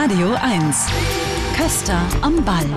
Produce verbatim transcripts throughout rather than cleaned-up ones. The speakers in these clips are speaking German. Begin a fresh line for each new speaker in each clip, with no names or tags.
Radio eins. Köster am Ball.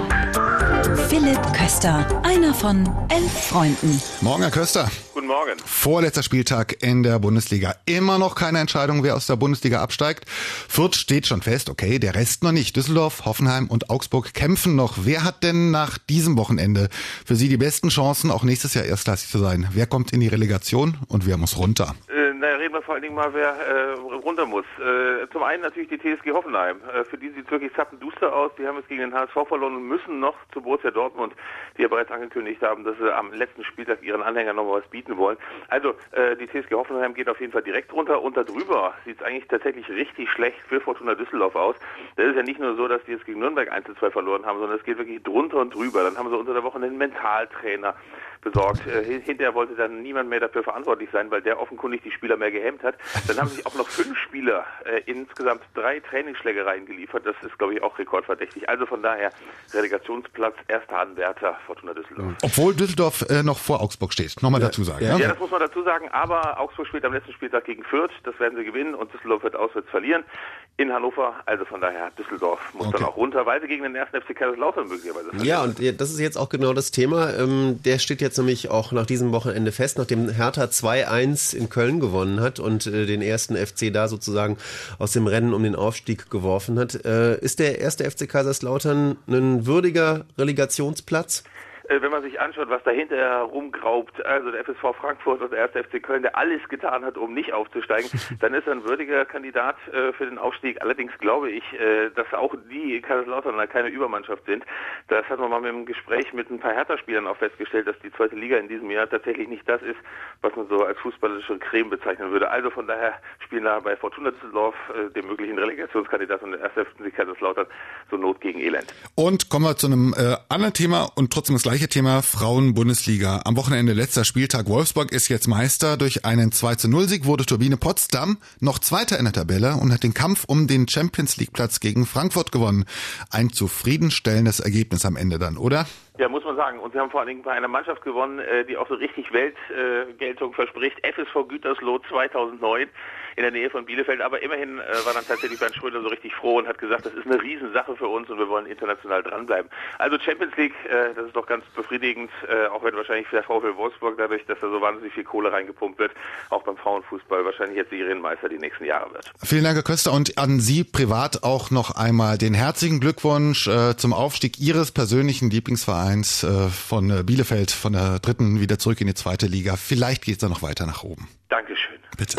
Philipp Köster, einer von elf Freunden.
Morgen, Herr Köster.
Guten Morgen.
Vorletzter Spieltag in der Bundesliga. Immer noch keine Entscheidung, wer aus der Bundesliga absteigt. Fürth steht schon fest, okay, der Rest noch nicht. Düsseldorf, Hoffenheim und Augsburg kämpfen noch. Wer hat denn nach diesem Wochenende für Sie die besten Chancen, auch nächstes Jahr erstklassig zu sein? Wer kommt in die Relegation und wer muss runter?
Äh, na, reden wir vor allen Dingen mal, wer äh, runter muss. Äh, zum einen natürlich die T S G Hoffenheim. Äh, für die sieht es wirklich zappenduster aus. Die haben es gegen den H S V verloren und müssen noch zu Borussia Dortmund, die ja bereits angekündigt haben, dass sie am letzten Spieltag ihren Anhängern noch mal was bieten wollen. Also äh, die T S G Hoffenheim geht auf jeden Fall direkt runter. Und darüber sieht es eigentlich tatsächlich richtig schlecht für Fortuna Düsseldorf aus. Das ist ja nicht nur so, dass die jetzt gegen Nürnberg eins zu zwei verloren haben, sondern es geht wirklich drunter und drüber. Dann haben sie unter der Woche einen Mentaltrainer besorgt. Äh, hinterher wollte dann niemand mehr dafür verantwortlich sein, weil der offenkundig die Spieler mehr gehemmt hat. Dann haben sich auch noch fünf Spieler äh, insgesamt drei Trainingsschlägereien geliefert. Das ist, glaube ich, auch rekordverdächtig. Also von daher Relegationsplatz, erster Anwärter Fortuna Düsseldorf.
Obwohl Düsseldorf äh, noch vor Augsburg steht. Nochmal ja. dazu sagen.
Ja,
ja?
ja, das muss man dazu sagen. Aber Augsburg spielt am letzten Spieltag gegen Fürth. Das werden sie gewinnen und Düsseldorf wird auswärts verlieren in Hannover. Also von daher, Düsseldorf muss okay. dann auch runter, weil sie gegen den ersten F C Kaiserslautern möglicherweise verlieren.
Ja, und das ist jetzt auch genau das Thema. Ähm, der steht jetzt nämlich auch nach diesem Wochenende fest, nachdem Hertha zwei eins in Köln gewonnen hat und äh, den ersten F C da sozusagen aus dem Rennen um den Aufstieg geworfen hat. Äh, ist der erste F C Kaiserslautern ein würdiger Relegationsplatz?
Wenn man sich anschaut, was dahinter rumgraubt, also der F S V Frankfurt und der erste F C Köln, der alles getan hat, um nicht aufzusteigen, dann ist er ein würdiger Kandidat äh, für den Aufstieg. Allerdings glaube ich, äh, dass auch die Kaiserslautern keine Übermannschaft sind. Das hat man mal mit einem Gespräch mit ein paar Hertha-Spielern auch festgestellt, dass die zweite Liga in diesem Jahr tatsächlich nicht das ist, was man so als fußballische Creme bezeichnen würde. Also von daher spielen da bei Fortuna Düsseldorf, äh, dem möglichen Relegationskandidaten, und der erste F C Kaiserslautern so Not gegen Elend.
Und kommen wir zu einem äh, anderen Thema und trotzdem das gleiche Thema, Frauen-Bundesliga. Am Wochenende letzter Spieltag. Wolfsburg ist jetzt Meister. Durch einen zwei zu null Sieg wurde Turbine Potsdam noch Zweiter in der Tabelle und hat den Kampf um den Champions League Platz gegen Frankfurt gewonnen. Ein zufriedenstellendes Ergebnis am Ende dann, oder?
Ja, muss man sagen. Und sie haben vor allen Dingen bei einer Mannschaft gewonnen, die auch so richtig Weltgeltung verspricht. F S V Gütersloh zweitausendneun in der Nähe von Bielefeld. Aber immerhin war dann tatsächlich Bernd Schröder so richtig froh und hat gesagt, das ist eine Riesensache für uns und wir wollen international dranbleiben. Also Champions League, das ist doch ganz befriedigend, auch wenn wahrscheinlich für der VfL Wolfsburg, dadurch, dass da so wahnsinnig viel Kohle reingepumpt wird, auch beim Frauenfußball wahrscheinlich jetzt Serienmeister die nächsten Jahre wird.
Vielen Dank, Herr Köster. Und an Sie privat auch noch einmal den herzlichen Glückwunsch äh, zum Aufstieg Ihres persönlichen Lieblingsvereins äh, von Bielefeld, von der dritten wieder zurück in die zweite Liga. Vielleicht geht es da noch weiter nach oben.
Dankeschön.
Bitte.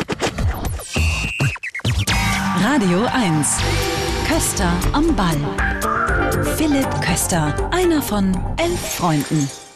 Radio eins. Köster am Ball. Philipp Köster, einer von elf Freunden.